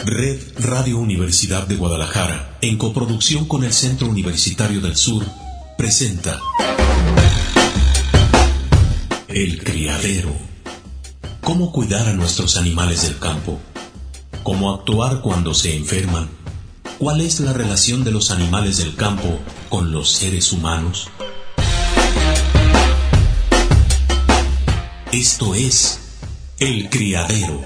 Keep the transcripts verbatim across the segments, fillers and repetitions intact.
Red Radio Universidad de Guadalajara, en coproducción con el Centro Universitario del Sur, presenta El Criadero. ¿Cómo cuidar a nuestros animales del campo? ¿Cómo actuar cuando se enferman? ¿Cuál es la relación de los animales del campo con los seres humanos? Esto es El Criadero.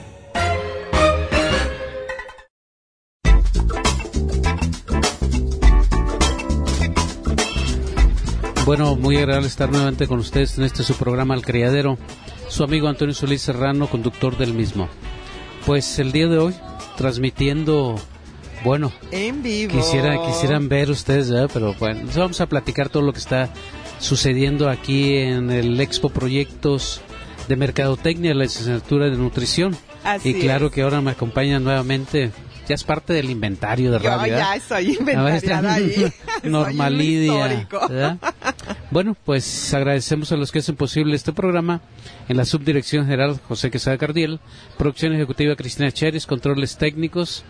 Bueno, muy agradable estar nuevamente con ustedes en este su programa El Criadero. Su amigo Antonio Solís Serrano, conductor del mismo. Pues el día de hoy, transmitiendo, bueno, en vivo. Quisiera, quisieran ver ustedes, ¿verdad? Pero bueno, les vamos a platicar todo lo que está sucediendo aquí en el Expo Proyectos de Mercadotecnia, la licenciatura de Nutrición. Así y claro es. que ahora me acompañan nuevamente. Ya es parte del inventario de radio. Yo ya soy inventariada ahí. Normalidia. Bueno, pues agradecemos a los que hacen posible este programa. En la subdirección general, José Quesada Cardiel. Producción ejecutiva, Cristina Cheres. Controles técnicos,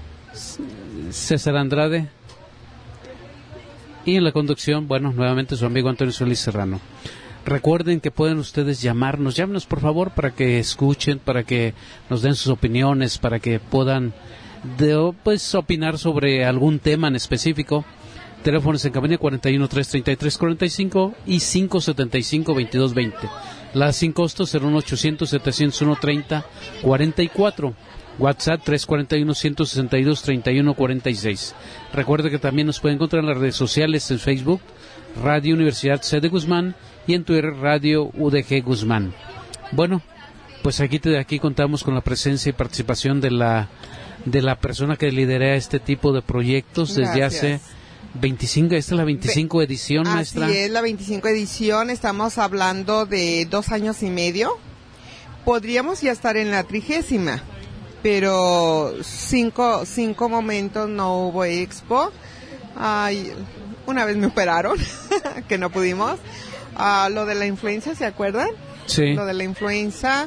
César Andrade. Y en la conducción, bueno, nuevamente su amigo Antonio Solís Serrano. Recuerden que pueden ustedes llamarnos. Llámenos, por favor, para que escuchen, para que nos den sus opiniones, para que puedan... de pues opinar sobre algún tema en específico. Teléfonos en cabina cuarenta y uno, trescientos treinta y tres, cuarenta y cinco y cinco setenta y cinco, veintidós veinte. La sin costo cero uno ochocientos, setecientos uno, treinta, cuarenta y cuatro. WhatsApp tres cuatro uno, ciento sesenta y dos, treinta y uno, cuarenta y seis. Recuerde que también nos pueden encontrar en las redes sociales, en Facebook Radio Universidad C de Guzmán y en Twitter Radio U D G Guzmán. Bueno, pues aquí, aquí contamos con la presencia y participación de la de la persona que lidera este tipo de proyectos desde Gracias. hace veinticinco, esta es la veinticinco Ve, edición, así maestra. Así es, la veinticinco edición, estamos hablando de dos años y medio. Podríamos ya estar en la trigésima, pero cinco, cinco momentos no hubo expo. Ay, una vez me operaron, que no pudimos. Ah, lo de la influenza, ¿se acuerdan? Sí. Lo de la influenza.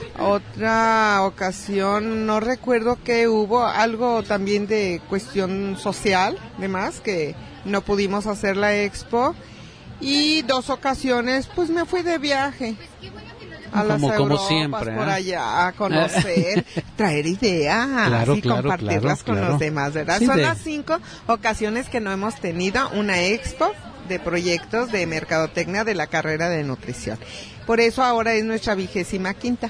Otra ocasión, no recuerdo que hubo algo también de cuestión social, demás, que no pudimos hacer la expo. Y dos ocasiones, pues me fui de viaje a como, las como Europas, siempre, ¿eh? por allá, a conocer, traer ideas claro, y claro, compartirlas claro, con claro. los demás, ¿verdad? Sí, Son de... las cinco ocasiones que no hemos tenido una expo de proyectos de mercadotecnia de la carrera de nutrición. Por eso ahora es nuestra vigésima quinta.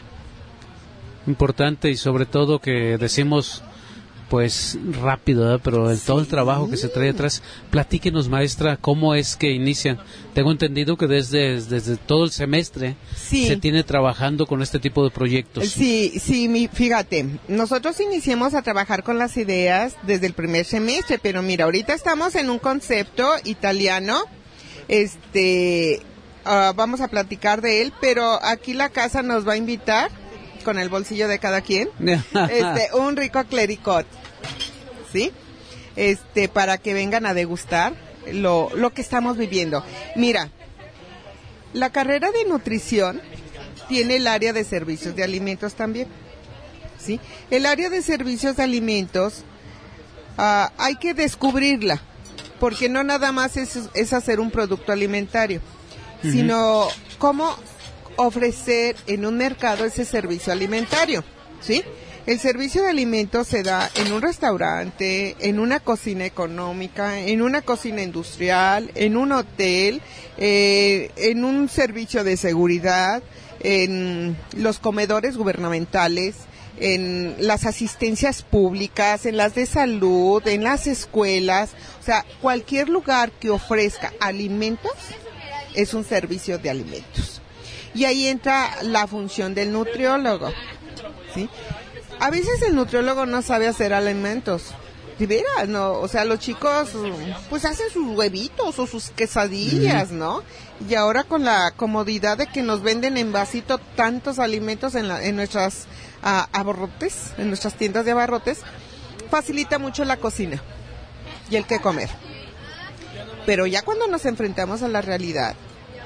Importante y sobre todo que decimos pues rápido, ¿eh? Pero el, sí. todo el trabajo que se trae atrás. Platíquenos, maestra, cómo es que inician. Tengo entendido que desde, desde todo el semestre sí. se tiene trabajando con este tipo de proyectos. Sí, sí, mi, fíjate, nosotros iniciamos a trabajar con las ideas desde el primer semestre, pero mira, ahorita estamos en un concepto italiano, este, uh, vamos a platicar de él, pero aquí la casa nos va a invitar con el bolsillo de cada quien, este, un rico clericot, ¿sí? Este, para que vengan a degustar lo, lo que estamos viviendo. Mira, la carrera de nutrición tiene el área de servicios de alimentos también, ¿sí? El área de servicios de alimentos, uh, hay que descubrirla, porque no nada más es, es hacer un producto alimentario, uh-huh. sino cómo ofrecer en un mercado ese servicio alimentario, ¿sí? El servicio de alimentos se da en un restaurante, en una cocina económica, en una cocina industrial, en un hotel, eh, en un servicio de seguridad, en los comedores gubernamentales, en las asistencias públicas, en las de salud, en las escuelas, o sea, cualquier lugar que ofrezca alimentos es un servicio de alimentos. Y ahí entra la función del nutriólogo, ¿sí? A veces el nutriólogo no sabe hacer alimentos, de veras, ¿no? O sea, los chicos, pues hacen sus huevitos o sus quesadillas, ¿no? Y ahora con la comodidad de que nos venden en vasito tantos alimentos en, la, en nuestras uh, abarrotes, en nuestras tiendas de abarrotes, facilita mucho la cocina y el qué comer. Pero ya cuando nos enfrentamos a la realidad,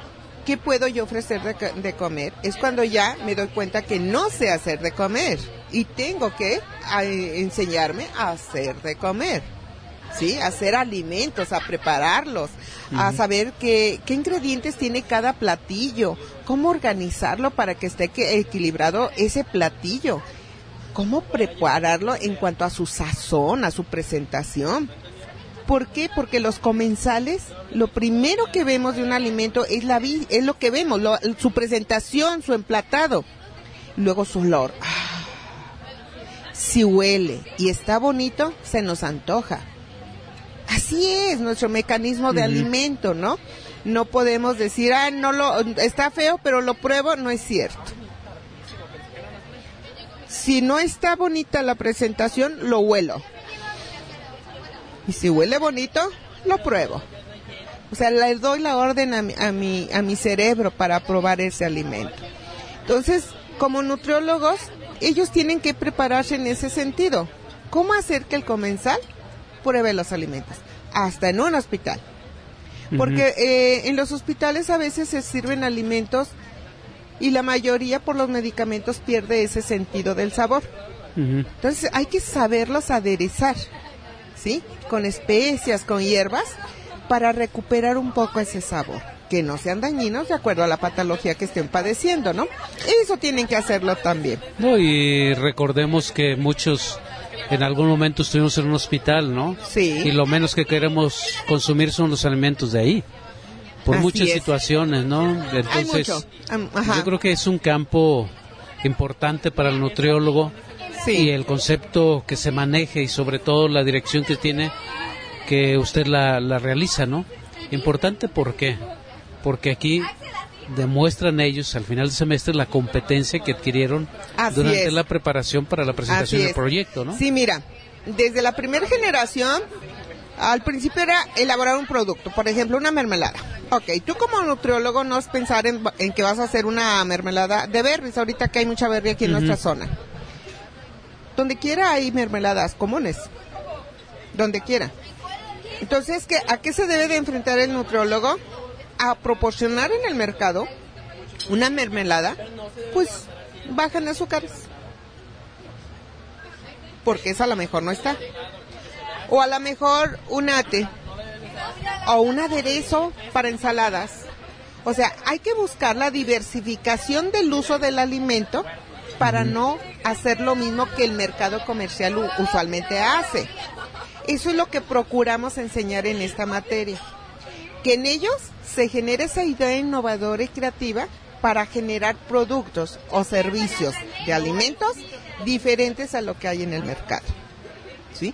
¿qué puedo yo ofrecer de, de comer? Es cuando ya me doy cuenta que no sé hacer de comer y tengo que a, enseñarme a hacer de comer, ¿sí? A hacer alimentos, a prepararlos, uh-huh. a saber qué, qué ingredientes tiene cada platillo, cómo organizarlo para que esté equilibrado ese platillo, cómo prepararlo en cuanto a su sazón, a su presentación. ¿Por qué? Porque los comensales, lo primero que vemos de un alimento es la vi- es lo que vemos, lo, su presentación, su emplatado, luego su olor. Ah, si huele y está bonito, se nos antoja. Así es nuestro mecanismo de uh-huh. alimento, ¿no? No podemos decir, ah, no lo, está feo, pero lo pruebo, no es cierto. Si no está bonita la presentación, lo huelo. Y si huele bonito, lo pruebo. O sea, le doy la orden a mi, a mi, a mi cerebro para probar ese alimento. Entonces, como nutriólogos, ellos tienen que prepararse en ese sentido. ¿Cómo hacer que el comensal pruebe los alimentos? Hasta en un hospital. Porque uh-huh. eh, en los hospitales a veces se sirven alimentos y la mayoría por los medicamentos pierde ese sentido del sabor. Uh-huh. Entonces, hay que saberlos aderezar, ¿sí? Con especias, con hierbas, para recuperar un poco ese sabor, que no sean dañinos de acuerdo a la patología que estén padeciendo, ¿no? Eso tienen que hacerlo también. No, y recordemos que muchos en algún momento estuvimos en un hospital, ¿no? Sí. Y lo menos que queremos consumir son los alimentos de ahí, por Así muchas es. situaciones, ¿no? Entonces, Hay mucho. Um, ajá. yo creo que es un campo importante para el nutriólogo. Sí. Y el concepto que se maneje y sobre todo la dirección que tiene, que usted la, la realiza, ¿no? Importante, ¿por qué? Porque aquí demuestran ellos al final del semestre la competencia que adquirieron Así durante es. la preparación para la presentación del proyecto, ¿no? Sí, mira, desde la primera generación, al principio era elaborar un producto, por ejemplo, una mermelada. Ok, tú como nutriólogo no es pensar en, en que vas a hacer una mermelada de berries, ahorita que hay mucha berry aquí en uh-huh. nuestra zona. Donde quiera hay mermeladas comunes, donde quiera. Entonces, ¿qué, ¿a qué se debe de enfrentar el nutriólogo? A proporcionar en el mercado una mermelada, pues, baja en azúcares. Porque esa a lo mejor no está. O a lo mejor un ate, o un aderezo para ensaladas. O sea, hay que buscar la diversificación del uso del alimento para no hacer lo mismo que el mercado comercial usualmente hace. Eso es lo que procuramos enseñar en esta materia. Que en ellos se genere esa idea innovadora y creativa para generar productos o servicios de alimentos diferentes a lo que hay en el mercado. ¿Sí?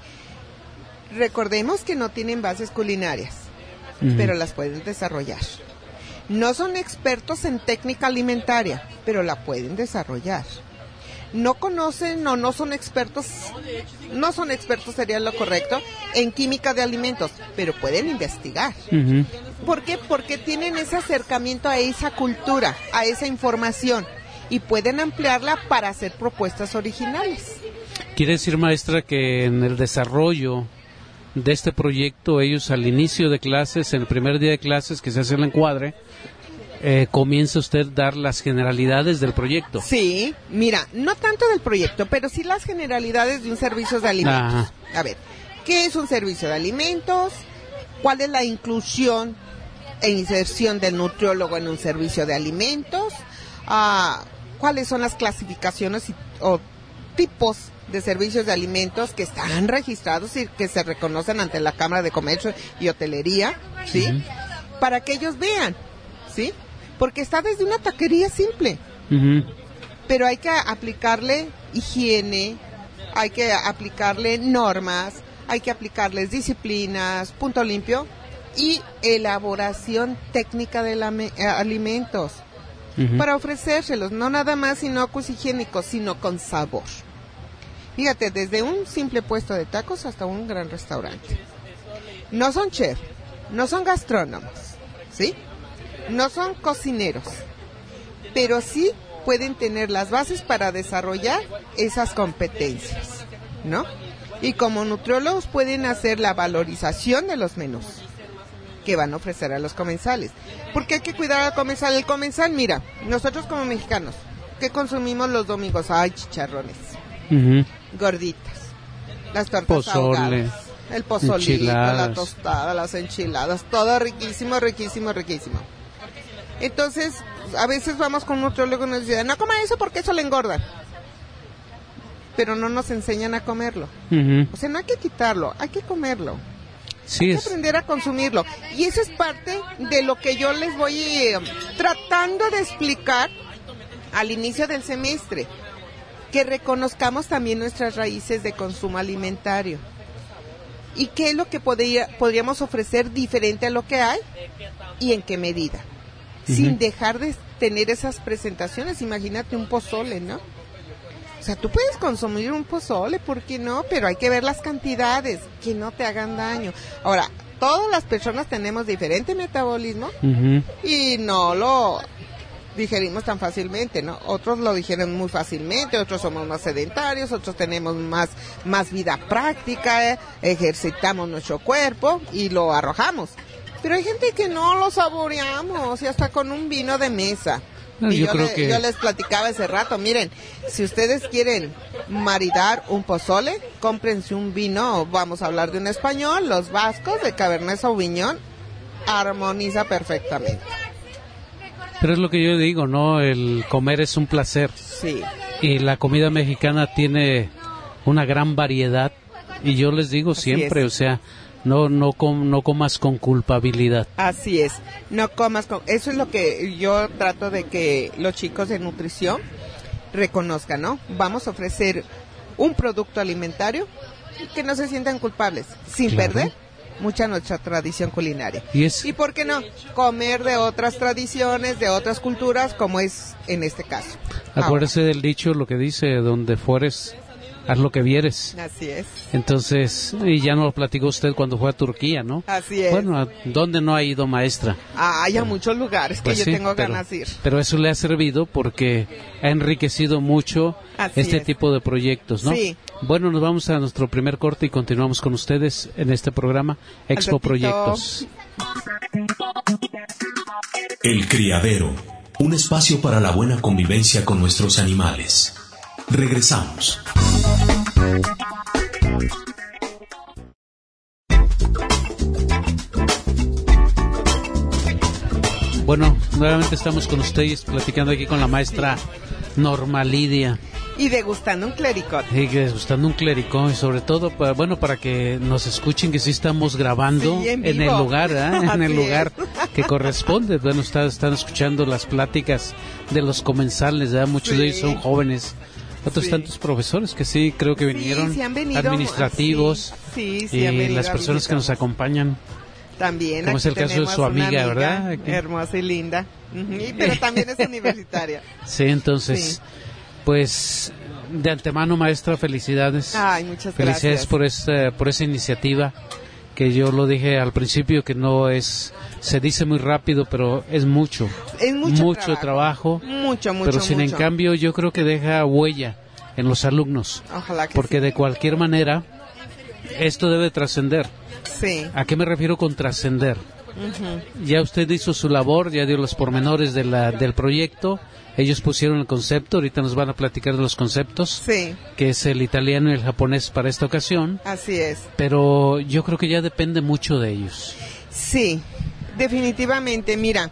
Recordemos que no tienen bases culinarias, uh-huh. pero las pueden desarrollar. No son expertos en técnica alimentaria, pero la pueden desarrollar. No conocen o no son expertos, no son expertos sería lo correcto, en química de alimentos, pero pueden investigar. Uh-huh. ¿Por qué? Porque tienen ese acercamiento a esa cultura, a esa información, y pueden ampliarla para hacer propuestas originales. Quiere decir, maestra, que en el desarrollo de este proyecto, ellos al inicio de clases, en el primer día de clases que se hace el encuadre, Eh, comienza usted a dar las generalidades del proyecto. Sí, mira, no tanto del proyecto, pero sí las generalidades de un servicio de alimentos. Ajá. A ver, ¿qué es un servicio de alimentos? ¿Cuál es la inclusión e inserción del nutriólogo en un servicio de alimentos? Ah, ¿cuáles son las clasificaciones y, o tipos de servicios de alimentos que están registrados y que se reconocen ante la Cámara de Comercio y Hotelería? ¿Sí? Uh-huh. Para que ellos vean, ¿sí? Porque está desde una taquería simple, uh-huh. pero hay que aplicarle higiene, hay que aplicarle normas, hay que aplicarles disciplinas, punto limpio, y elaboración técnica de la me- alimentos, uh-huh. para ofrecérselos, no nada más inocuos higiénicos, sino con sabor. Fíjate, desde un simple puesto de tacos hasta un gran restaurante. No son chef, no son gastrónomos, ¿sí? No son cocineros, pero sí pueden tener las bases para desarrollar esas competencias, ¿no? Y como nutriólogos pueden hacer la valorización de los menús, que van a ofrecer a los comensales. Porque hay que cuidar al comensal. El comensal, mira, nosotros como mexicanos, ¿qué consumimos los domingos? Ay, chicharrones, uh-huh. gorditas, las tortas pozole, ahogadas, el pozolito, la tostada, las enchiladas, todo riquísimo, riquísimo, riquísimo. Entonces, a veces vamos con un nutriólogo y nos dice, no coma eso porque eso le engorda. Pero no nos enseñan a comerlo. Uh-huh. O sea, no hay que quitarlo, hay que comerlo. Sí, hay que es... aprender a consumirlo. Y eso es parte de lo que yo les voy eh, tratando de explicar al inicio del semestre. Que reconozcamos también nuestras raíces de consumo alimentario. ¿Y qué es lo que podría, podríamos ofrecer diferente a lo que hay? ¿Y en qué medida? Uh-huh. Sin dejar de tener esas presentaciones. Imagínate un pozole, ¿no? O sea, tú puedes consumir un pozole, ¿por qué no? Pero hay que ver las cantidades, que no te hagan daño. Ahora, todas las personas tenemos diferente metabolismo uh-huh. y no lo digerimos tan fácilmente, ¿no? Otros lo digieren muy fácilmente, otros somos más sedentarios, otros tenemos más, más vida práctica, eh, ejercitamos nuestro cuerpo y lo arrojamos. Pero hay gente que no lo saboreamos, y hasta con un vino de mesa. No, y yo, yo, creo le, que... yo les platicaba hace rato, miren, si ustedes quieren maridar un pozole, cómprense un vino, vamos a hablar de un español, los vascos de Cabernet Sauvignon, armoniza perfectamente. Pero es lo que yo digo, ¿no? El comer es un placer. Sí. Y la comida mexicana tiene una gran variedad, y yo les digo Así siempre, es. o sea... No, no, com, no comas con culpabilidad. Así es, no comas con... Eso es lo que yo trato de que los chicos de nutrición reconozcan, ¿no? Vamos a ofrecer un producto alimentario y que no se sientan culpables, sin claro. perder mucha nuestra tradición culinaria. ¿Y, es... ¿Y por qué no? Comer de otras tradiciones, de otras culturas, como es en este caso. Acuérdese Ahora. del dicho, lo que dice, donde fueres... haz lo que vieres. Así es. Entonces, y ya nos lo platicó usted cuando fue a Turquía, ¿no? Así es. Bueno, ¿a ¿dónde no ha ido, maestra? Ah, hay a muchos lugares que pues yo sí, tengo pero, ganas de ir. Pero eso le ha servido porque ha enriquecido mucho Así este es. tipo de proyectos, ¿no? Sí. Bueno, nos vamos a nuestro primer corte y continuamos con ustedes en este programa Expo Proyectos. El Criadero, un espacio para la buena convivencia con nuestros animales. Regresamos. Bueno, nuevamente estamos con ustedes platicando aquí con la maestra Norma Lidia. Y degustando un clericot. Y degustando un clericot, y sobre todo, para, bueno, para que nos escuchen que sí estamos grabando sí, en, en el lugar, ¿eh? en el lugar es. que corresponde. Bueno, está, están escuchando las pláticas de los comensales, ¿eh? Muchos sí. de ellos son jóvenes. Otros sí. tantos profesores que sí, creo que vinieron, sí, sí han venido, administrativos, sí, sí, sí y han venido las personas que nos acompañan. También, como es el caso de su amiga, amiga ¿verdad? Aquí. Hermosa y linda, uh-huh. pero también es universitaria. Sí, entonces, sí. pues, de antemano, maestra, felicidades. Ay, muchas felicidades gracias. por esta, por esa iniciativa, que yo lo dije al principio, que no es, se dice muy rápido, pero es mucho. Es mucho, mucho trabajo. trabajo. Mucho, mucho, Pero sin mucho. en cambio, yo creo que deja huella en los alumnos. Ojalá que porque sí. de cualquier manera, esto debe trascender. Sí. ¿A qué me refiero con trascender? Uh-huh. Ya usted hizo su labor, ya dio los pormenores de la, del proyecto, ellos pusieron el concepto, ahorita nos van a platicar de los conceptos, sí. que es el italiano y el japonés para esta ocasión. Así es. Pero yo creo que ya depende mucho de ellos. Sí, definitivamente, mira,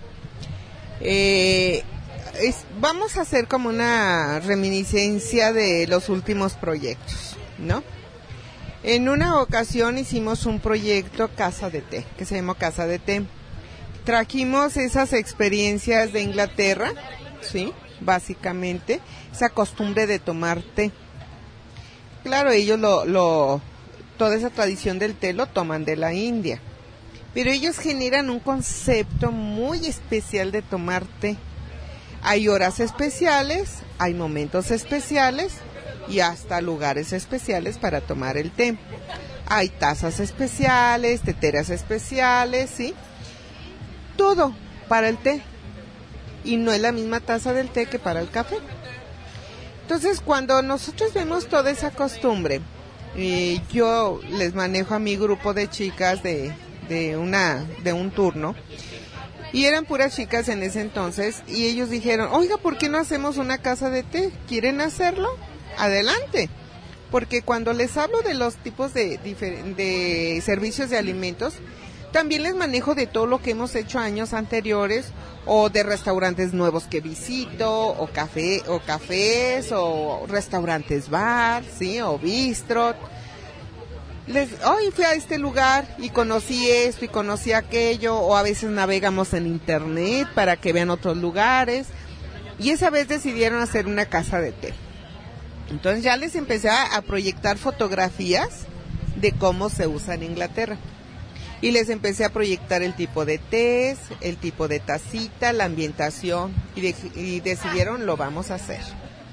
eh, es, vamos a hacer como una reminiscencia de los últimos proyectos, ¿no? En una ocasión hicimos un proyecto Casa de Té, que se llamó Casa de Té. Trajimos esas experiencias de Inglaterra, ¿sí? Básicamente, esa costumbre de tomar té. Claro, ellos lo, lo, toda esa tradición del té lo toman de la India. Pero ellos generan un concepto muy especial de tomar té. Hay horas especiales, hay momentos especiales, y hasta lugares especiales para tomar el té. Hay tazas especiales, teteras especiales, ¿sí? Todo para el té. Y no es la misma taza del té que para el café. Entonces, cuando nosotros vemos toda esa costumbre, eh, yo les manejo a mi grupo de chicas de de una de un turno. Y eran puras chicas en ese entonces y ellos dijeron, oiga, ¿por qué no hacemos una casa de té? ¿Quieren hacerlo? Adelante. Porque cuando les hablo de los tipos de, de servicios de alimentos, también les manejo de todo lo que hemos hecho años anteriores o de restaurantes nuevos que visito o café o cafés o restaurantes bar, sí, o bistro. Les, hoy fui a este lugar y conocí esto y conocí aquello, o a veces navegamos en internet para que vean otros lugares, y esa vez decidieron hacer una casa de té. Entonces ya les empecé a, a proyectar fotografías de cómo se usa en Inglaterra, y les empecé a proyectar el tipo de tés, el tipo de tacita, la ambientación, y, de, y decidieron, lo vamos a hacer.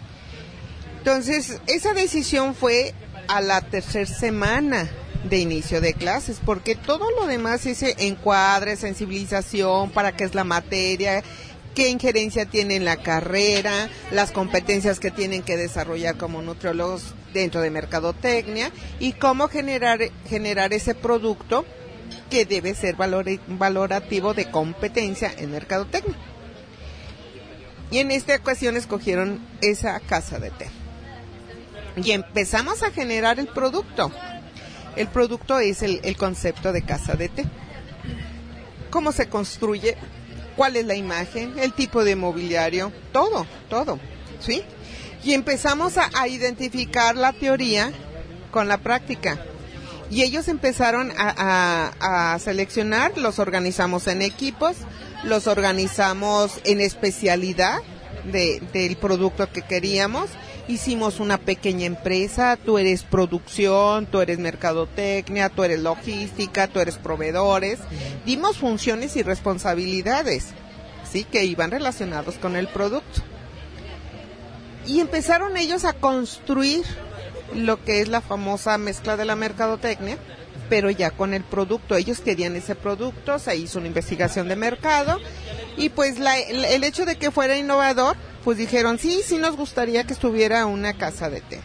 Entonces esa decisión fue a la tercera semana de inicio de clases, porque todo lo demás es encuadre, sensibilización, para qué es la materia, qué injerencia tiene en la carrera, las competencias que tienen que desarrollar como nutriólogos dentro de mercadotecnia y cómo generar, generar ese producto que debe ser valor, valorativo de competencia en mercadotecnia. Y en esta ocasión escogieron esa casa de té. Y empezamos a generar el producto. El producto es el, el concepto de casa de té. ¿Cómo se construye? ¿Cuál es la imagen? El tipo de mobiliario, todo, todo, ¿sí? Y empezamos a, a identificar la teoría con la práctica. Y ellos empezaron a, a, a seleccionar, los organizamos en equipos, los organizamos en especialidad de, del producto que queríamos. Hicimos una pequeña empresa, tú eres producción, tú eres mercadotecnia, tú eres logística, tú eres proveedores. Dimos funciones y responsabilidades, sí, que iban relacionados con el producto. Y empezaron ellos a construir lo que es la famosa mezcla de la mercadotecnia, pero ya con el producto. Ellos querían ese producto, se hizo una investigación de mercado y pues la, el hecho de que fuera innovador, pues dijeron, sí, sí nos gustaría que estuviera una casa de té.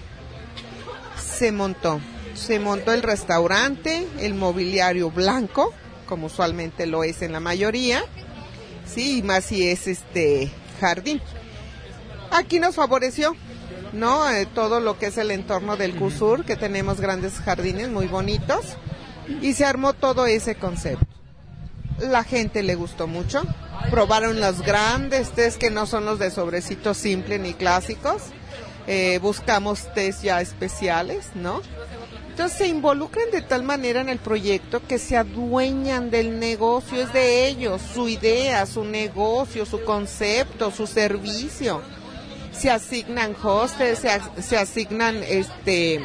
Se montó, se montó el restaurante, el mobiliario blanco, como usualmente lo es en la mayoría, sí, y más si es este jardín. Aquí nos favoreció, ¿no? Eh, todo lo que es el entorno del Cusur, que tenemos grandes jardines muy bonitos, y se armó todo ese concepto. La gente le gustó mucho. Probaron los grandes tés que no son los de sobrecito simple ni clásicos. Eh, buscamos tés ya especiales, ¿no? Entonces se involucran de tal manera en el proyecto que se adueñan del negocio, es de ellos, su idea, su negocio, su concepto, su servicio. Se asignan hostes, se, se asignan este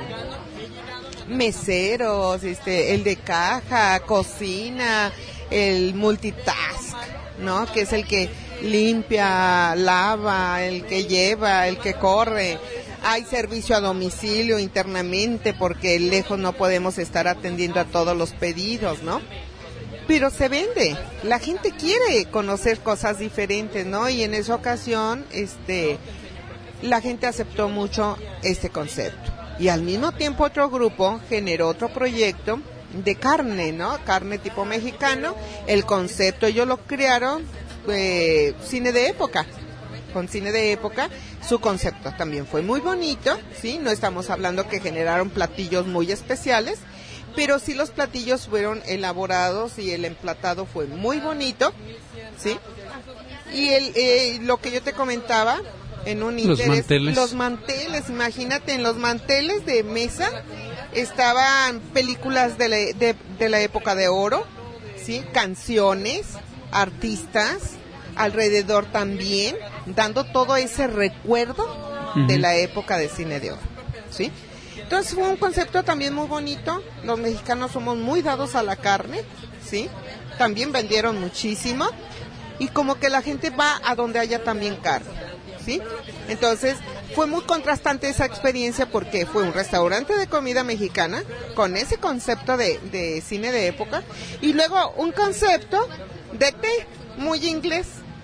meseros, este el de caja, cocina, el multitask, ¿no? Que es el que limpia, lava, el que lleva, el que corre. Hay servicio a domicilio internamente porque lejos no podemos estar atendiendo a todos los pedidos, ¿no? Pero se vende. La gente quiere conocer cosas diferentes, ¿no? Y en esa ocasión, este, la gente aceptó mucho este concepto. Y al mismo tiempo otro grupo generó otro proyecto de carne, ¿no? Carne tipo mexicano. El concepto ellos lo crearon, eh, cine de época. Con cine de época, su concepto también fue muy bonito, ¿sí? No estamos hablando que generaron platillos muy especiales, pero sí los platillos fueron elaborados y el emplatado fue muy bonito, ¿sí? Y el eh, lo que yo te comentaba en un los interés, manteles. los manteles, imagínate, en los manteles de mesa estaban películas de la, de, de la época de oro, ¿sí? Canciones, artistas alrededor también, dando todo ese recuerdo uh-huh. de la época de cine de oro, ¿sí? Entonces fue un concepto también muy bonito. Los mexicanos somos muy dados a la carne, ¿sí? También vendieron muchísimo y como que la gente va a donde haya también carne, ¿sí? Entonces fue muy contrastante esa experiencia porque fue un restaurante de comida mexicana con ese concepto de, de cine de época y luego un concepto de té muy inglés.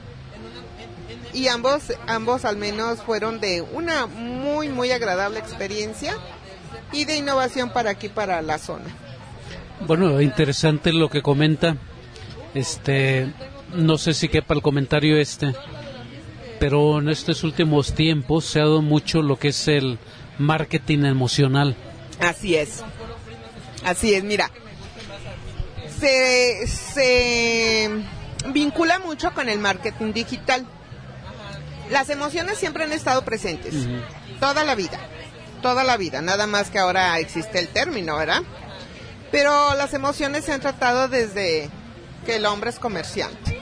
Y ambos, ambos al menos fueron de una muy, muy agradable experiencia y de innovación para aquí, para la zona. Bueno, interesante lo que comenta. Este, no sé si quepa el comentario este, pero en estos últimos tiempos se ha dado mucho lo que es el marketing emocional. Así es. Así es, mira. Se, se vincula mucho con el marketing digital. Las emociones siempre han estado presentes, uh-huh. toda la vida, toda la vida, nada más que ahora existe el término, ¿verdad? Pero las emociones se han tratado desde que el hombre es comerciante.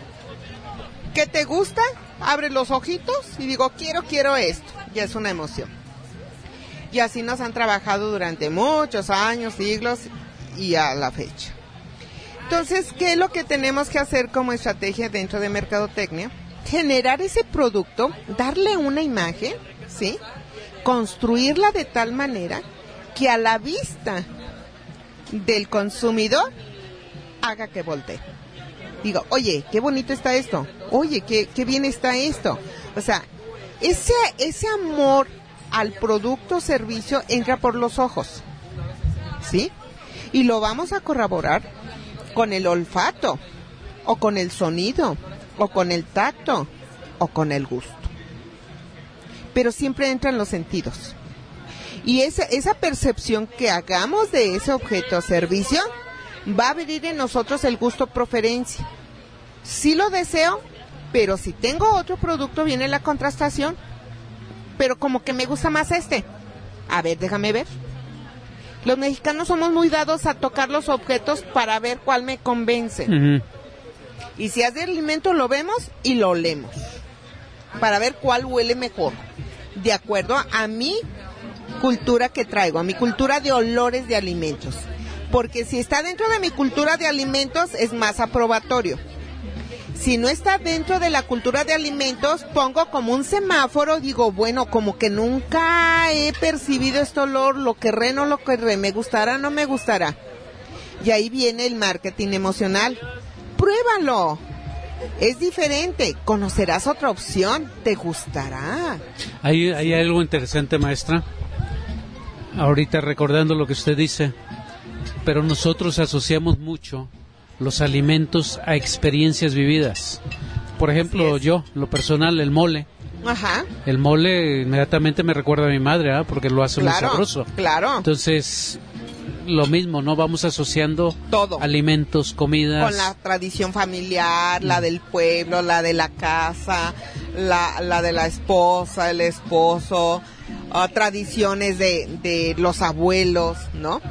¿Qué te gusta? Abre los ojitos y digo, quiero, quiero esto, ya es una emoción. Y así nos han trabajado durante muchos años, siglos y a la fecha. Entonces, ¿qué es lo que tenemos que hacer como estrategia dentro de mercadotecnia? Generar ese producto, darle una imagen, ¿sí? Construirla de tal manera que a la vista del consumidor haga que voltee. Digo, oye, qué bonito está esto. Oye, qué, qué bien está esto. O sea, ese, ese amor al producto o servicio entra por los ojos, ¿sí? Y lo vamos a corroborar con el olfato, o con el sonido, o con el tacto, o con el gusto. Pero siempre entran los sentidos. Y esa, esa percepción que hagamos de ese objeto o servicio va a abrir en nosotros el gusto preferencia. Sí lo deseo, pero si tengo otro producto viene la contrastación. Pero como que me gusta más este. A ver, déjame ver. Los mexicanos somos muy dados a tocar los objetos para ver cuál me convence. Uh-huh. Y si es de alimento lo vemos y lo olemos. Para ver cuál huele mejor. De acuerdo a mi cultura que traigo, a mi cultura de olores de alimentos. Porque si está dentro de mi cultura de alimentos es más aprobatorio. Si no está dentro de la cultura de alimentos, pongo como un semáforo, digo, bueno, como que nunca he percibido este olor, lo querré, no lo querré, me gustará, no me gustará. Y ahí viene el marketing emocional. Pruébalo. Es diferente. Conocerás otra opción. Te gustará. Hay, hay algo interesante, maestra. Ahorita recordando lo que usted dice, pero nosotros asociamos mucho los alimentos a experiencias vividas. Por ejemplo, yo, lo personal, el mole. Ajá. El mole inmediatamente me recuerda a mi madre, ¿eh? Porque lo hace claro, muy sabroso. Claro. Entonces, lo mismo, ¿no? Vamos asociando todo. Alimentos, comidas. Con la tradición familiar, mm. la del pueblo, la de la casa, la, la de la esposa, el esposo, uh, tradiciones de, de los abuelos, ¿no?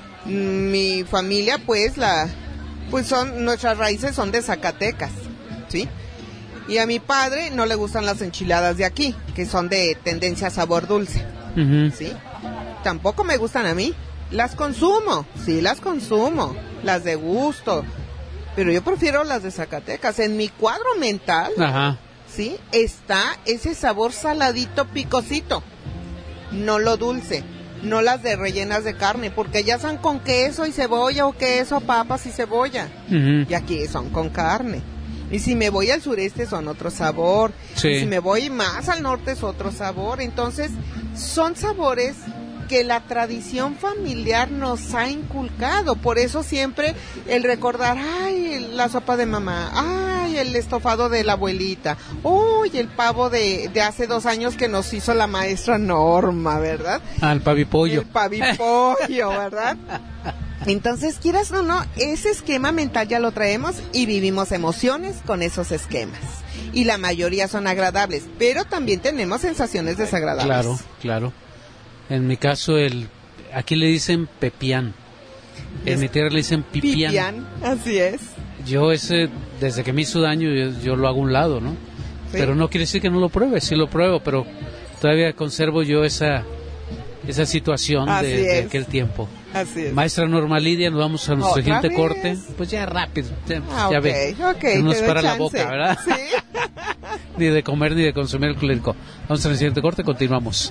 Mi familia, pues, la... pues son, nuestras raíces son de Zacatecas, ¿sí? Y a mi padre no le gustan las enchiladas de aquí, que son de tendencia a sabor dulce, uh-huh. ¿sí? Tampoco me gustan a mí. Las consumo, sí las consumo, las de gusto, pero yo prefiero las de Zacatecas. En mi cuadro mental, ajá. ¿sí? Está ese sabor saladito, picosito, no lo dulce. No las de rellenas de carne, porque ya son con queso y cebolla, o queso, papas y cebolla. Uh-huh. Y aquí son con carne. Y si me voy al sureste son otro sabor. Sí. Y si me voy más al norte es otro sabor. Entonces, son sabores que la tradición familiar nos ha inculcado. Por eso siempre el recordar, ay, la sopa de mamá, ay, el estofado de la abuelita, uy, el pavo de, de hace dos años que nos hizo la maestra Norma, ¿verdad? Ah, el pavipollo. El pavipollo, ¿verdad? Entonces, quieras o no, ese esquema mental ya lo traemos y vivimos emociones con esos esquemas. Y la mayoría son agradables, pero también tenemos sensaciones desagradables. Claro, claro. En mi caso, el aquí le dicen pepián. En es mi tierra le dicen pipián. Pipián, así es. Yo ese, desde que me hizo daño, yo, yo lo hago a un lado, ¿no? ¿Sí? Pero no quiere decir que no lo pruebe, sí lo pruebo, pero todavía conservo yo esa esa situación de, de aquel tiempo. Así es. Maestra Norma Lidia, nos vamos a nuestro siguiente vez? corte. Pues ya rápido, ya, ah, ya okay, ve. Okay, no nos para chance. La boca, ¿verdad? Sí. Ni de comer ni de consumir el clérico. Vamos al siguiente corte, continuamos.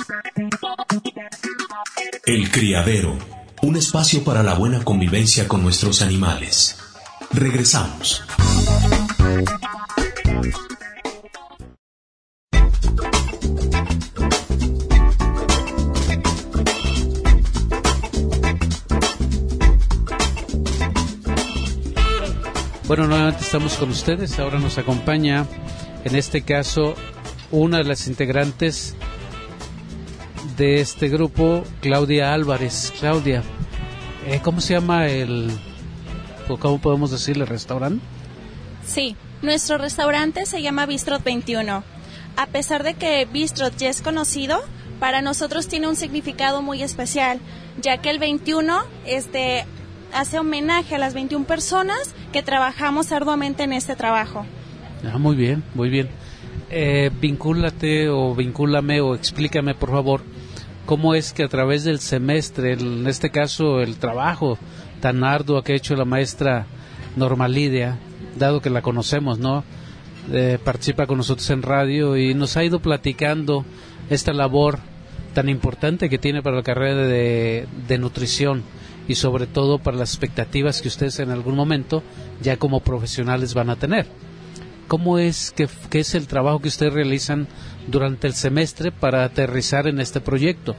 El Criadero, un espacio para la buena convivencia con nuestros animales. Regresamos. Bueno, nuevamente estamos con ustedes. Ahora nos acompaña, en este caso, una de las integrantes de este grupo, Claudia Álvarez. Claudia, eh, ¿cómo se llama el, cómo podemos decirle, restaurante? Sí, nuestro restaurante se llama Bistrot veintiuno. A pesar de que Bistrot ya es conocido, para nosotros tiene un significado muy especial, ya que el veintiuno este, hace homenaje a las veintiuna personas que trabajamos arduamente en este trabajo. Ah, muy bien, muy bien. Eh, vincúlate o vincúlame o explícame, por favor, cómo es que a través del semestre, en este caso el trabajo tan arduo que ha hecho la maestra Norma Lidia, dado que la conocemos, ¿no? Eh, participa con nosotros en radio y nos ha ido platicando esta labor tan importante que tiene para la carrera de, de nutrición y sobre todo para las expectativas que ustedes en algún momento ya como profesionales van a tener. ¿Cómo es que, que es el trabajo que ustedes realizan durante el semestre para aterrizar en este proyecto?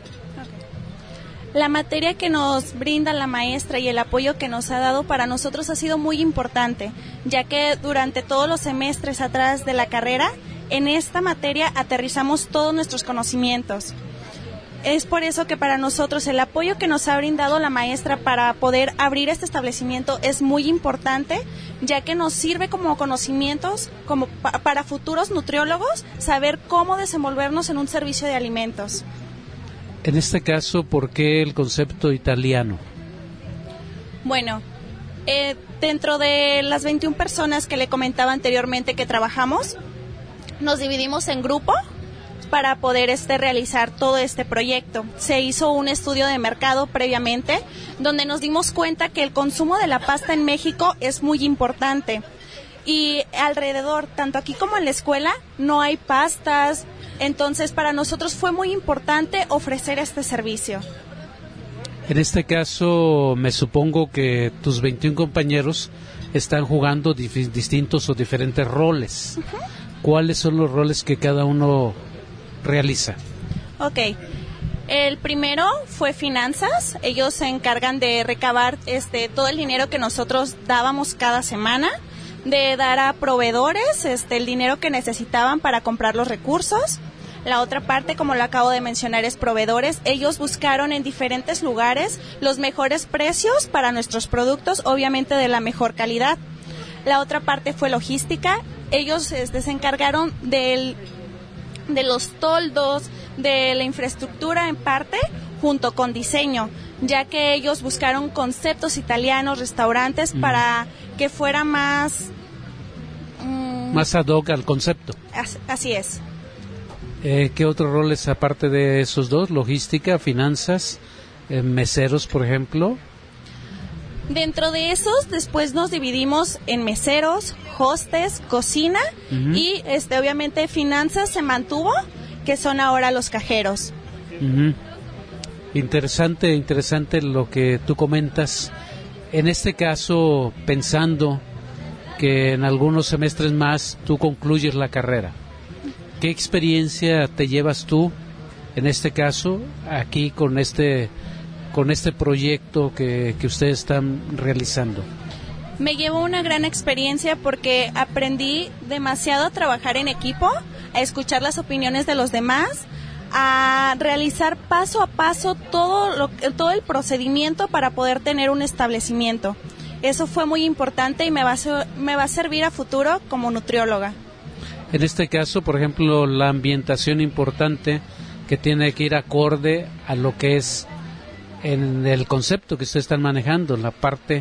La materia que nos brinda la maestra y el apoyo que nos ha dado para nosotros ha sido muy importante, ya que durante todos los semestres atrás de la carrera, en esta materia aterrizamos todos nuestros conocimientos. Es por eso que para nosotros el apoyo que nos ha brindado la maestra para poder abrir este establecimiento es muy importante, ya que nos sirve como conocimientos como pa- para futuros nutriólogos saber cómo desenvolvernos en un servicio de alimentos. En este caso, ¿por qué el concepto italiano? Bueno, eh, dentro de las veintiuna personas que le comentaba anteriormente que trabajamos, nos dividimos en grupo para poder este, realizar todo este proyecto. Se hizo un estudio de mercado previamente, donde nos dimos cuenta que el consumo de la pasta en México es muy importante. Y alrededor, tanto aquí como en la escuela, no hay pastas. Entonces, para nosotros fue muy importante ofrecer este servicio. En este caso, me supongo que tus veintiún compañeros están jugando dif- distintos o diferentes roles. Uh-huh. ¿Cuáles son los roles que cada uno realiza? Ok. El primero fue finanzas. Ellos se encargan de recabar este todo el dinero que nosotros dábamos cada semana, de dar a proveedores este el dinero que necesitaban para comprar los recursos. La otra parte, como lo acabo de mencionar, es proveedores. Ellos buscaron en diferentes lugares los mejores precios para nuestros productos, obviamente de la mejor calidad. La otra parte fue logística. Ellos este, se encargaron del, de los toldos, de la infraestructura en parte, junto con diseño, ya que ellos buscaron conceptos italianos, restaurantes, mm. para que fuera más... Mm, más ad hoc al concepto. As, así es. Eh, ¿Qué otros roles aparte de esos dos? Logística, finanzas, eh, meseros, por ejemplo. Dentro de esos, después nos dividimos en meseros, hostes, cocina, uh-huh. y este, obviamente finanzas se mantuvo, que son ahora los cajeros. Uh-huh. Interesante, interesante lo que tú comentas. En este caso, pensando que en algunos semestres más tú concluyes la carrera, ¿qué experiencia te llevas tú, en este caso, aquí con este con este proyecto que, que ustedes están realizando? Me llevo una gran experiencia porque aprendí demasiado a trabajar en equipo, a escuchar las opiniones de los demás, a realizar paso a paso todo, lo, todo el procedimiento para poder tener un establecimiento. Eso fue muy importante y me va a, me va a servir a futuro como nutrióloga. En este caso, por ejemplo, la ambientación importante que tiene que ir acorde a lo que es en el concepto que ustedes están manejando, la parte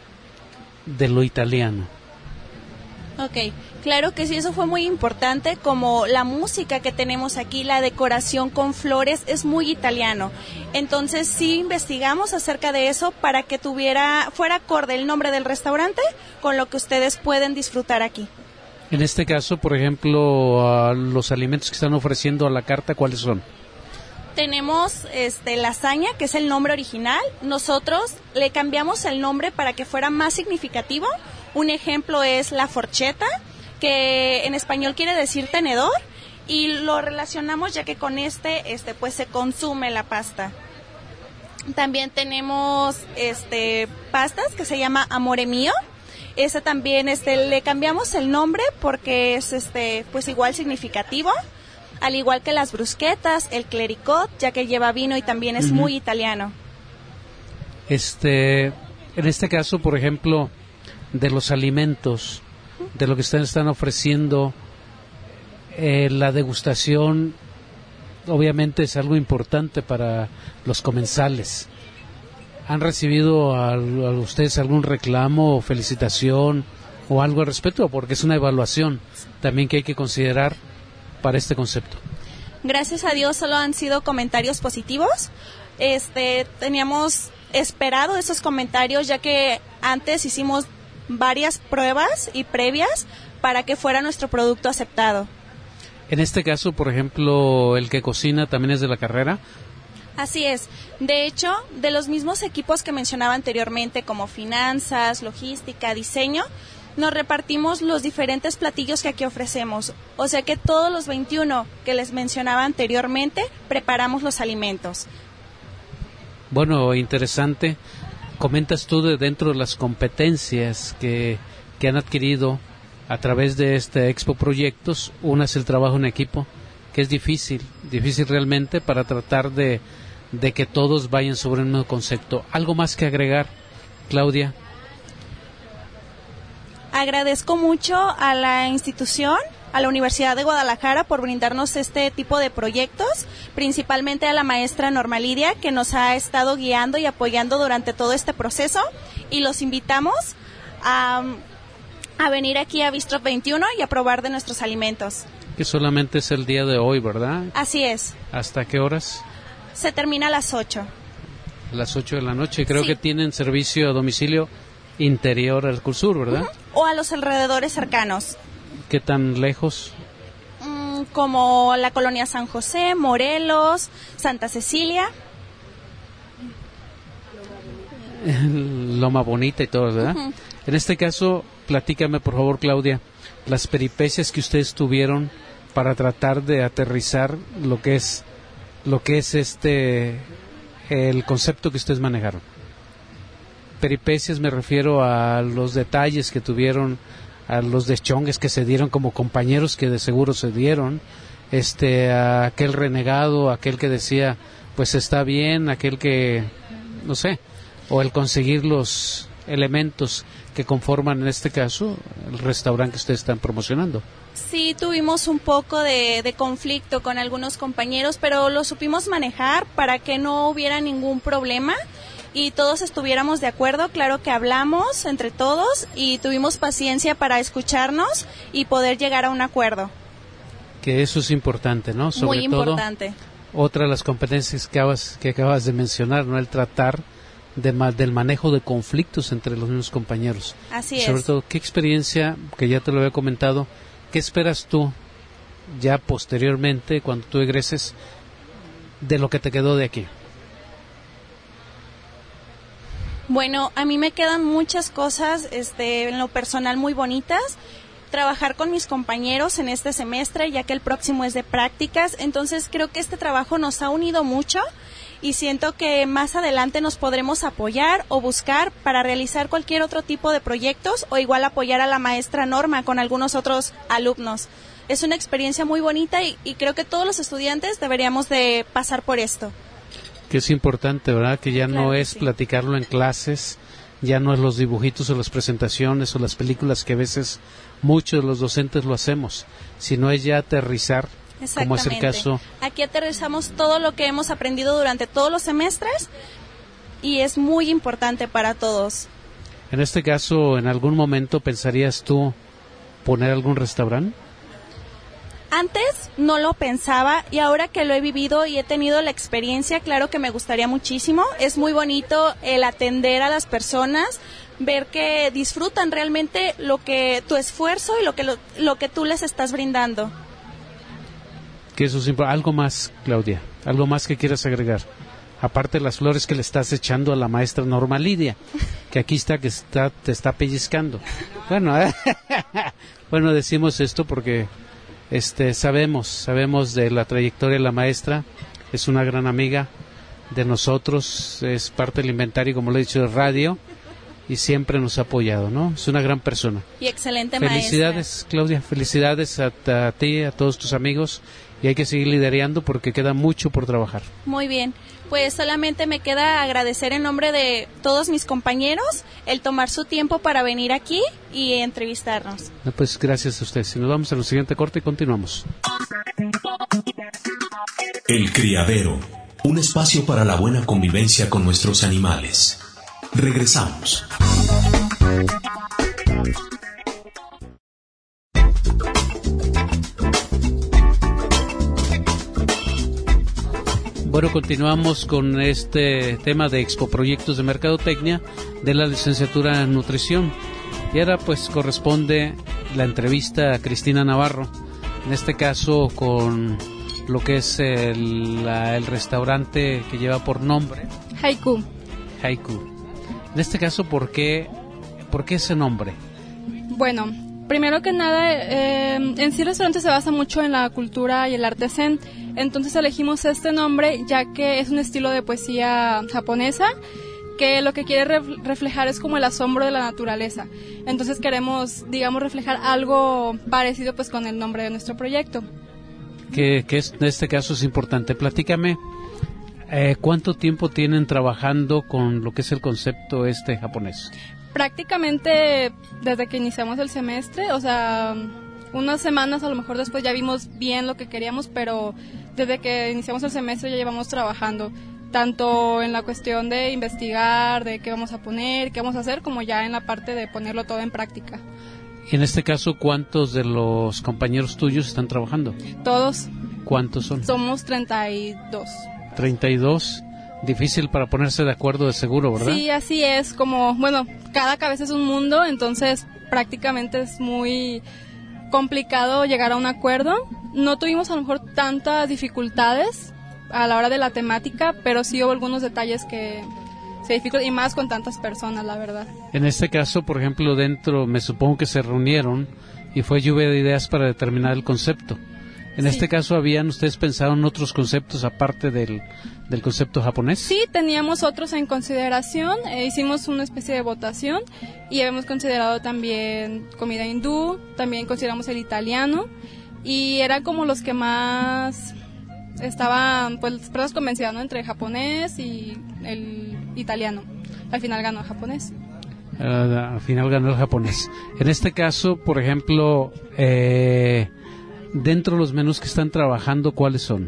de lo italiano. Ok, claro que sí, eso fue muy importante, como la música que tenemos aquí, la decoración con flores, es muy italiano. Entonces sí investigamos acerca de eso para que tuviera, fuera acorde el nombre del restaurante con lo que ustedes pueden disfrutar aquí. En este caso, por ejemplo, uh, los alimentos que están ofreciendo a la carta, ¿cuáles son? Tenemos este lasaña, que es el nombre original. Nosotros le cambiamos el nombre para que fuera más significativo. Un ejemplo es la forcheta, que en español quiere decir tenedor, y lo relacionamos ya que con este este pues se consume la pasta. También tenemos este pastas que se llama Amore Mio. Ese también, este, le cambiamos el nombre porque es, este, pues igual significativo, al igual que las brusquetas, el clericot, ya que lleva vino y también es uh-huh. muy italiano. Este, en este caso, por ejemplo, de los alimentos, de lo que ustedes están ofreciendo, eh, la degustación, obviamente es algo importante para los comensales. ¿Han recibido a, a ustedes algún reclamo o felicitación o algo al respecto? Porque es una evaluación también que hay que considerar para este concepto. Gracias a Dios solo han sido comentarios positivos. Este, teníamos esperado esos comentarios ya que antes hicimos varias pruebas y previas para que fuera nuestro producto aceptado. En este caso, por ejemplo, el que cocina también es de la carrera. Así es. De hecho, de los mismos equipos que mencionaba anteriormente, como finanzas, logística, diseño, nos repartimos los diferentes platillos que aquí ofrecemos. O sea que todos los veintiuno que les mencionaba anteriormente, preparamos los alimentos. Bueno, interesante. Comentas tú de dentro de las competencias que, que han adquirido a través de este Expo Proyectos, una es el trabajo en equipo, que es difícil, difícil realmente para tratar de, de que todos vayan sobre el mismo concepto. ¿Algo más que agregar, Claudia? Agradezco mucho a la institución, a la Universidad de Guadalajara por brindarnos este tipo de proyectos, principalmente a la maestra Norma Lidia, que nos ha estado guiando y apoyando durante todo este proceso, y los invitamos a, a venir aquí a Bistrot veintiuno y a probar de nuestros alimentos. Que solamente es el día de hoy, ¿verdad? Así es. ¿Hasta qué horas? Se termina a las ocho. A las ocho de la noche. Creo sí. que tienen servicio a domicilio interior al Cursur, ¿verdad? Uh-huh. O a los alrededores cercanos. ¿Qué tan lejos? Mm, como la colonia San José, Morelos, Santa Cecilia. Loma Bonita y todo, ¿verdad? Uh-huh. En este caso, platícame por favor, Claudia, las peripecias que ustedes tuvieron para tratar de aterrizar lo que es lo que es este el concepto que ustedes manejaron. Peripecias me refiero a los detalles que tuvieron, a los deschongues que se dieron como compañeros que de seguro se dieron, este a aquel renegado, aquel que decía pues está bien, aquel que no sé, o el conseguir los elementos que conforman en este caso el restaurante que ustedes están promocionando. Sí, tuvimos un poco de, de conflicto con algunos compañeros, pero lo supimos manejar para que no hubiera ningún problema y todos estuviéramos de acuerdo. Claro que hablamos entre todos y tuvimos paciencia para escucharnos y poder llegar a un acuerdo. Que eso es importante, ¿no? Sobre Muy importante. Todo, otra de las competencias que acabas, que acabas de mencionar, ¿no? El tratar de, del manejo de conflictos entre los mismos compañeros. Así es. Sobre todo, ¿qué experiencia, que ya te lo había comentado, qué esperas tú ya posteriormente, cuando tú egreses, de lo que te quedó de aquí? Bueno, a mí me quedan muchas cosas este, en lo personal muy bonitas. Trabajar con mis compañeros en este semestre, ya que el próximo es de prácticas. Entonces creo que este trabajo nos ha unido mucho y siento que más adelante nos podremos apoyar o buscar para realizar cualquier otro tipo de proyectos o igual apoyar a la maestra Norma con algunos otros alumnos. Es una experiencia muy bonita y, y creo que todos los estudiantes deberíamos de pasar por esto. Que es importante, ¿verdad? Que ya claro no que es sí. platicarlo en clases, ya no es los dibujitos o las presentaciones o las películas que a veces muchos de los docentes lo hacemos, sino es ya aterrizar, como es el caso. Aquí aterrizamos todo lo que hemos aprendido durante todos los semestres y es muy importante para todos. En este caso, ¿en algún momento pensarías tú poner algún restaurante? Antes no lo pensaba y ahora que lo he vivido y he tenido la experiencia, claro que me gustaría muchísimo. Es muy bonito el atender a las personas, ver que disfrutan realmente lo que tu esfuerzo y lo que lo, lo que tú les estás brindando. Que eso es importante. Algo más, Claudia, algo más que quieras agregar, aparte de las flores que le estás echando a la maestra Norma Lidia, que aquí está, que está te está pellizcando. Bueno, ¿eh? Bueno, decimos esto porque este sabemos, sabemos de la trayectoria de la maestra, es una gran amiga de nosotros, es parte del inventario, como lo he dicho, de radio, y siempre nos ha apoyado, ¿no? Es una gran persona. Y excelente Felicidades, maestra. Claudia, felicidades a, a ti, a todos tus amigos, y hay que seguir liderando porque queda mucho por trabajar. Muy bien, pues solamente me queda agradecer en nombre de todos mis compañeros el tomar su tiempo para venir aquí y entrevistarnos. No, pues gracias a ustedes. Y nos vamos a la siguiente corte y continuamos. El Criadero, un espacio para la buena convivencia con nuestros animales. Regresamos. Bueno, continuamos con este tema de expoproyectos de mercadotecnia de la licenciatura en nutrición. Y ahora pues corresponde la entrevista a Cristina Navarro, en este caso con lo que es el, la, el restaurante que lleva por nombre Haiku. Haiku. En este caso, ¿por qué, por qué ese nombre? Bueno, primero que nada, eh, en sí el restaurante se basa mucho en la cultura y el arte zen. Entonces elegimos este nombre ya que es un estilo de poesía japonesa que lo que quiere re- reflejar es como el asombro de la naturaleza. Entonces queremos, digamos, reflejar algo parecido pues con el nombre de nuestro proyecto. Que, que es, en este caso es importante. Platícame, eh, ¿cuánto tiempo tienen trabajando con lo que es el concepto este japonés? Prácticamente desde que iniciamos el semestre, o sea, unas semanas a lo mejor después ya vimos bien lo que queríamos, pero desde que iniciamos el semestre ya llevamos trabajando, tanto en la cuestión de investigar, de qué vamos a poner, qué vamos a hacer, como ya en la parte de ponerlo todo en práctica. Y en este caso, ¿cuántos de los compañeros tuyos están trabajando? Todos. ¿Cuántos son? Somos treinta y dos. treinta y dos. Difícil para ponerse de acuerdo de seguro, ¿verdad? Sí, así es, como, bueno, cada cabeza es un mundo, entonces prácticamente es muy complicado llegar a un acuerdo. No tuvimos a lo mejor tantas dificultades a la hora de la temática, pero sí hubo algunos detalles que se dificultan, y más con tantas personas, la verdad. En este caso, por ejemplo, dentro, me supongo que se reunieron y fue lluvia de ideas para determinar el concepto. En Sí. este caso, ¿habían ustedes pensado en otros conceptos aparte del, del concepto japonés? Sí, teníamos otros en consideración, eh, hicimos una especie de votación y habíamos considerado también comida hindú, también consideramos el italiano y eran como los que más estaban, pues las personas convencidas, ¿no? Entre japonés y el italiano. Al final ganó el japonés. Uh, al final ganó el japonés. En este caso, por ejemplo, eh, dentro de los menús que están trabajando, ¿cuáles son?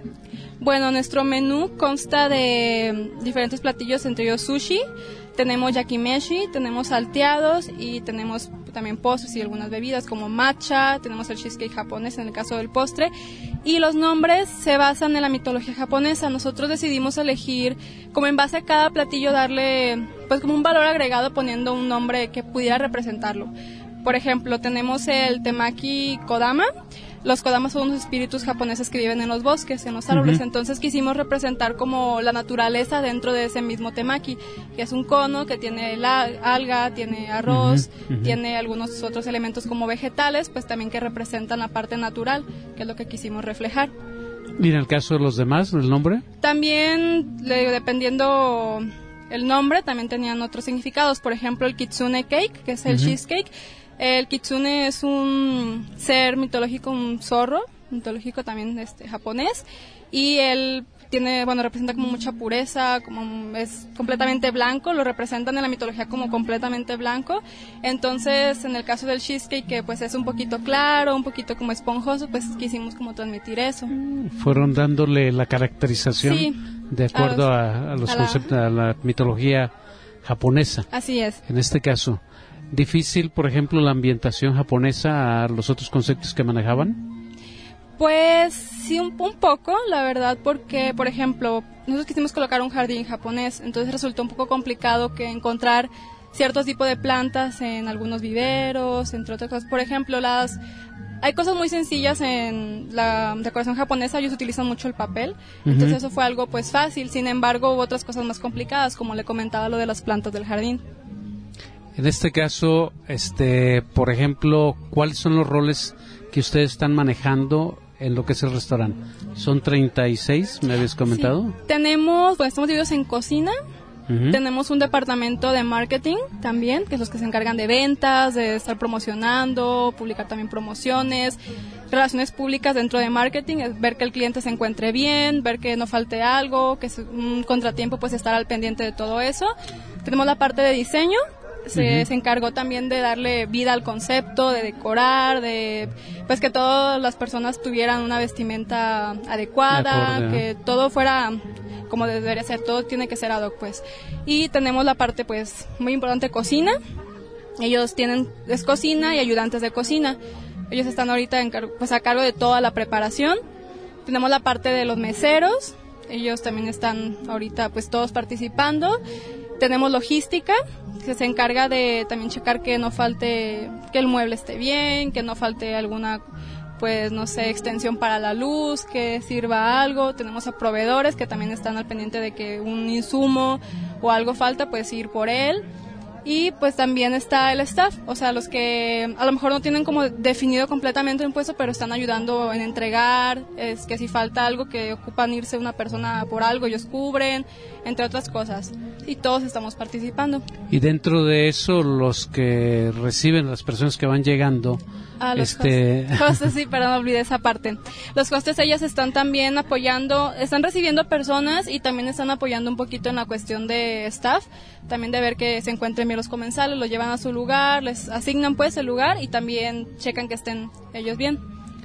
Bueno, nuestro menú consta de diferentes platillos, entre ellos sushi, tenemos yakimeshi, tenemos salteados y tenemos también postres y algunas bebidas como matcha, tenemos el cheesecake japonés en el caso del postre, y los nombres se basan en la mitología japonesa. Nosotros decidimos elegir como en base a cada platillo darle pues como un valor agregado poniendo un nombre que pudiera representarlo. Por ejemplo, tenemos el temaki kodama. Los kodamas son unos espíritus japoneses que viven en los bosques, en los árboles. Uh-huh. Entonces quisimos representar como la naturaleza dentro de ese mismo temaki, que es un cono que tiene la alga, tiene arroz, uh-huh. Uh-huh. tiene algunos otros elementos como vegetales, pues también que representan la parte natural, que es lo que quisimos reflejar. ¿Y en el caso de los demás, el nombre? También, le, dependiendo el nombre, también tenían otros significados. Por ejemplo, el kitsune cake, que es el uh-huh. cheesecake. El kitsune es un ser mitológico, un zorro mitológico también este, japonés, y él tiene, bueno, representa como mucha pureza, como es completamente blanco, lo representan en la mitología como completamente blanco. Entonces, en el caso del cheesecake, que pues es un poquito claro, un poquito como esponjoso, pues quisimos como transmitir eso. Fueron dándole la caracterización sí, de acuerdo a, los, a, a los a conceptos, la... a la mitología japonesa. Así es. En este caso, ¿difícil, por ejemplo, la ambientación japonesa a los otros conceptos que manejaban? Pues sí, un, un poco, la verdad, porque, por ejemplo, nosotros quisimos colocar un jardín japonés, entonces resultó un poco complicado que encontrar ciertos tipos de plantas en algunos viveros, entre otras cosas. Por ejemplo, las hay cosas muy sencillas en la decoración japonesa, ellos utilizan mucho el papel, uh-huh. entonces eso fue algo pues fácil. Sin embargo, hubo otras cosas más complicadas, como le comentaba lo de las plantas del jardín. En este caso, este, por ejemplo, ¿cuáles son los roles que ustedes están manejando en lo que es el restaurante? ¿Son treinta y seis, me habías comentado? Sí. Tenemos, pues estamos divididos en cocina, Uh-huh. Tenemos un departamento de marketing también, que es los que se encargan de ventas, de estar promocionando, publicar también promociones, relaciones públicas dentro de marketing, es ver que el cliente se encuentre bien, ver que no falte algo, que es un contratiempo, pues estar al pendiente de todo eso. Tenemos la parte de diseño, se, uh-huh. se encargó también de darle vida al concepto, de decorar, de pues que todas las personas tuvieran una vestimenta adecuada, acorde, que ¿no? todo fuera como debería ser, todo tiene que ser ad hoc, pues. Y tenemos la parte, pues, muy importante, cocina. Ellos tienen, es cocina y ayudantes de cocina. Ellos están ahorita en, pues, a cargo de toda la preparación. Tenemos la parte de los meseros. Ellos también están ahorita, pues, todos participando. Tenemos logística, que se encarga de también checar que no falte, que el mueble esté bien, que no falte alguna, pues no sé, extensión para la luz, que sirva algo. Tenemos a proveedores que también están al pendiente de que un insumo o algo falta, pues ir por él. Y pues también está el staff, o sea, los que a lo mejor no tienen como definido completamente un puesto, pero están ayudando en entregar, es que si falta algo que ocupan irse una persona por algo, ellos cubren, entre otras cosas. Y todos estamos participando. Y dentro de eso, los que reciben, las personas que van llegando, Ah, los este... hostes. hostes, sí, perdón, olvidé esa parte. Los hostes, ellas están también apoyando, están recibiendo personas y también están apoyando un poquito en la cuestión de staff, también de ver que se encuentren bien los comensales, los llevan a su lugar, les asignan pues el lugar y también checan que estén ellos bien.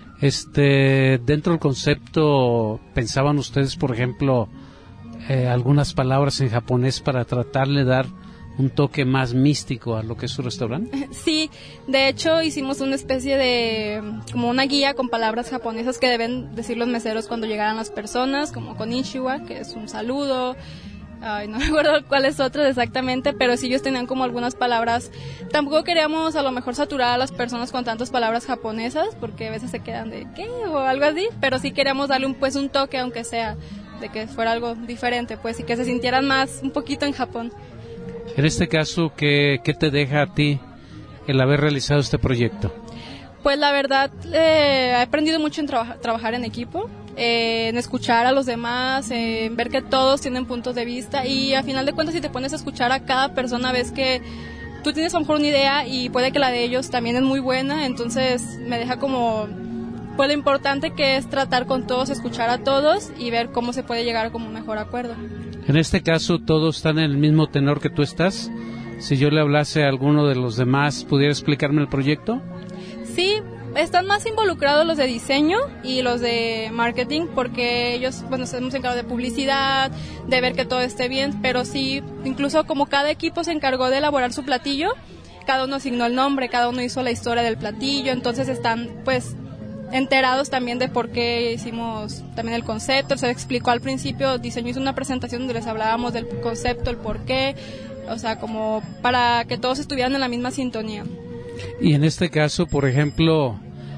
Este, dentro del concepto, ¿pensaban ustedes, por ejemplo, eh, algunas palabras en japonés para tratarle de dar un toque más místico a lo que es su restaurante? Sí, de hecho hicimos una especie de, como una guía con palabras japonesas que deben decir los meseros cuando llegaran las personas, como konnichiwa, que es un saludo. Ay, no recuerdo cuáles otras exactamente, pero sí ellos tenían como algunas palabras. Tampoco queríamos a lo mejor saturar a las personas con tantas palabras japonesas, porque a veces se quedan de ¿qué? O algo así, pero sí queríamos darle un, pues un toque, aunque sea de que fuera algo diferente, pues, y que se sintieran más un poquito en Japón. En este caso, ¿qué, qué te deja a ti el haber realizado este proyecto? Pues la verdad, eh, he aprendido mucho en traba- trabajar en equipo, eh, en escuchar a los demás, en ver que todos tienen puntos de vista y a final de cuentas si te pones a escuchar a cada persona ves que tú tienes a lo mejor una idea y puede que la de ellos también es muy buena, entonces me deja como pues lo importante que es tratar con todos, escuchar a todos y ver cómo se puede llegar a como un mejor acuerdo. En este caso, ¿todos están en el mismo tenor que tú estás? Si yo le hablase a alguno de los demás, ¿pudiera explicarme el proyecto? Sí, están más involucrados los de diseño y los de marketing porque ellos, bueno, se hemos encargado de publicidad, de ver que todo esté bien, pero sí, incluso como cada equipo se encargó de elaborar su platillo, cada uno asignó el nombre, cada uno hizo la historia del platillo, entonces están, pues, enterados también de por qué hicimos también el concepto. Se explicó al principio, diseño hizo una presentación donde les hablábamos del concepto, el por qué, o sea, como para que todos estuvieran en la misma sintonía. Y en este caso, por ejemplo,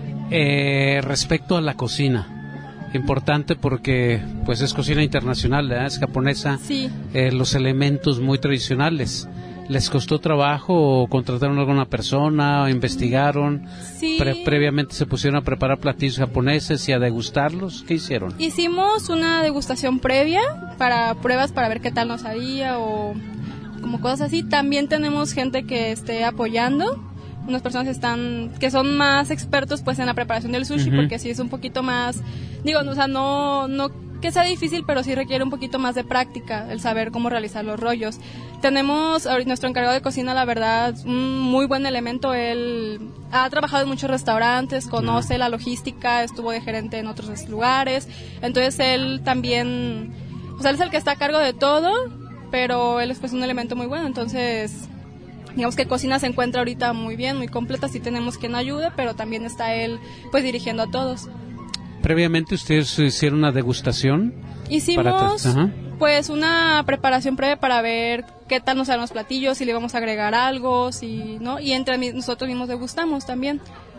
eh, respecto a la cocina, importante porque pues es cocina internacional, ¿verdad? Es japonesa, sí. eh, los elementos muy tradicionales. ¿Les costó trabajo o contrataron a alguna persona o investigaron? Sí. Pre- previamente se pusieron a preparar platillos japoneses y a degustarlos. ¿Qué hicieron? Hicimos una degustación previa para pruebas para ver qué tal nos haría o como cosas así. También tenemos gente que esté apoyando. Unas personas están que son más expertos pues en la preparación del sushi, uh-huh. porque sí es un poquito más, digo, o sea, no no que sea difícil, pero sí requiere un poquito más de práctica, el saber cómo realizar los rollos. Tenemos ahorita nuestro encargado de cocina, la verdad, un muy buen elemento. Él ha trabajado en muchos restaurantes, conoce uh-huh. la logística, estuvo de gerente en otros lugares, entonces él también, o sea, él es el que está a cargo de todo, pero él es pues un elemento muy bueno, entonces digamos que cocina se encuentra ahorita muy bien, muy completa, sí tenemos quien ayude, pero también está él pues dirigiendo a todos. Previamente ustedes hicieron una degustación. Hicimos para... pues una preparación previa para ver qué tal nos salen los platillos, si le íbamos a agregar algo, si no, y entre nosotros mismos degustamos también.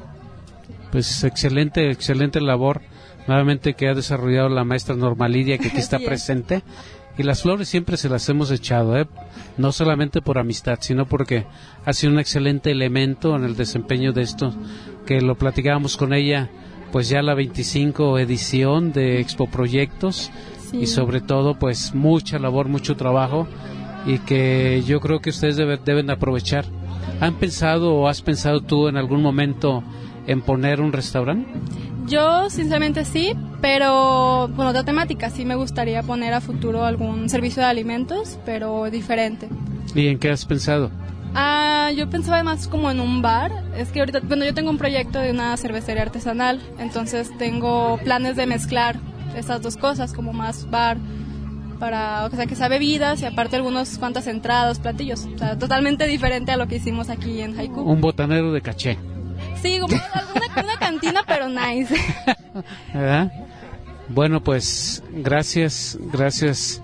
Pues excelente, excelente labor nuevamente que ha desarrollado la maestra Norma Lidia, que aquí está presente. Y las flores siempre se las hemos echado, ¿eh? No solamente por amistad, sino porque ha sido un excelente elemento en el desempeño de esto, que lo platicábamos con ella, pues ya la veinticinco edición de Expo Proyectos, sí. Y sobre todo pues mucha labor, mucho trabajo, y que yo creo que ustedes debe, deben aprovechar. ¿Han pensado o has pensado tú en algún momento en poner un restaurante? Yo sinceramente sí, pero con otra temática. Sí me gustaría poner a futuro algún servicio de alimentos, pero diferente. ¿Y en qué has pensado? Ah, yo pensaba más como en un bar. Es que ahorita, bueno, yo tengo un proyecto de una cervecería artesanal, entonces tengo planes de mezclar estas dos cosas, como más bar, para, o sea, que sea bebidas y aparte algunos cuantas entradas, platillos. O sea, totalmente diferente a lo que hicimos aquí en Haiku. Un botanero de caché. Sí, como una, una cantina, pero nice. ¿Verdad? Bueno, pues gracias, gracias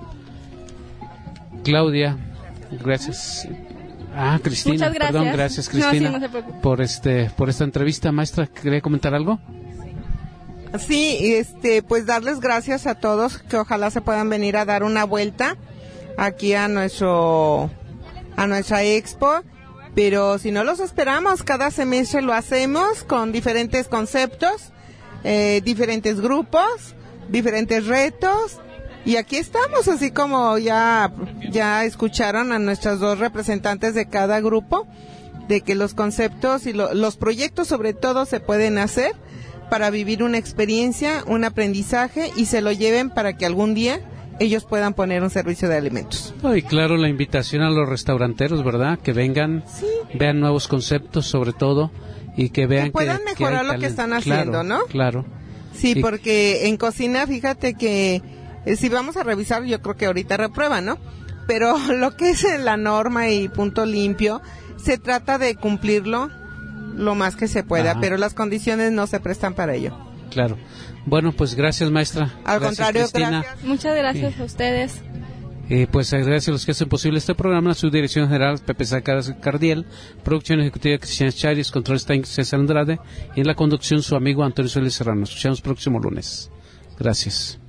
Claudia, gracias. Ah, Cristina, Muchas gracias. perdón, gracias Cristina no, sí, no se preocupe. por este, por esta entrevista. Maestra, ¿quería comentar algo? Sí, este, pues darles gracias a todos, que ojalá se puedan venir a dar una vuelta aquí a nuestro, a nuestra expo, pero si no los esperamos, cada semestre lo hacemos con diferentes conceptos, eh, diferentes grupos, diferentes retos, y aquí estamos, así como ya, ya escucharon a nuestras dos representantes de cada grupo, de que los conceptos y lo, los proyectos sobre todo se pueden hacer para vivir una experiencia, un aprendizaje y se lo lleven para que algún día ellos puedan poner un servicio de alimentos. Oh, y claro, la invitación a los restauranteros, ¿verdad? Que vengan, sí. Vean nuevos conceptos sobre todo y que vean que puedan que, mejorar que lo que están haciendo, claro, ¿no? Claro. Sí, y... porque en cocina, fíjate que eh, si vamos a revisar, yo creo que ahorita reprueban, ¿no? Pero lo que es la norma y punto limpio, se trata de cumplirlo lo más que se pueda, Ajá. pero las condiciones no se prestan para ello. Claro. Bueno, pues gracias, maestra. Al gracias, contrario, Cristina. Gracias. Muchas gracias sí. a ustedes. Eh, pues gracias a los que hacen posible este programa, su dirección general Pepe Sácaras Cardiel, producción ejecutiva Cristian Charis, controles técnicos César Andrade y en la conducción su amigo Antonio Solís Serrano. Nos escuchamos próximo lunes. Gracias.